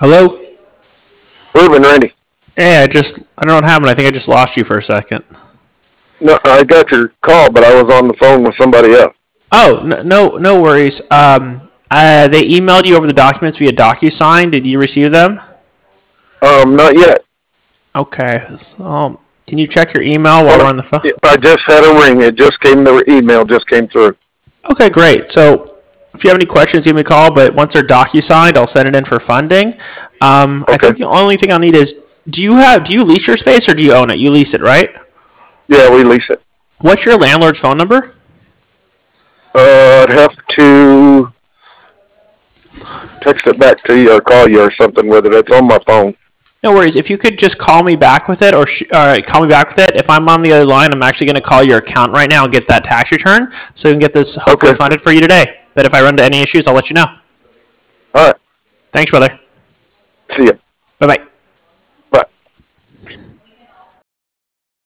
Hello? Ruben, Randy. Hey, I don't know what happened. I think I just lost you for a second. No, I got your call, but I was on the phone with somebody else. Oh, no worries. They emailed you over the documents via DocuSign. Did you receive them? Not yet. Okay. Can you check your email while Well, we're on the phone? I just had a ring. It just came. The email just came through. Okay, great. So if you have any questions, give me a call. But once they're DocuSigned, I'll send it in for funding. I Okay. think the only thing I'll need is do you lease your space or do you own it? You lease it, right? Yeah, we lease it. What's your landlord's phone number? I'd have to text it back to you or call you or something with it. It's on my phone. No worries. If you could just call me back with it, or call me back with it. If I'm on the other line, I'm actually going to call your account right now and get that tax return, so we can get this hopefully Okay. funded for you today. But if I run into any issues, I'll let you know. All right. Thanks, brother. See ya.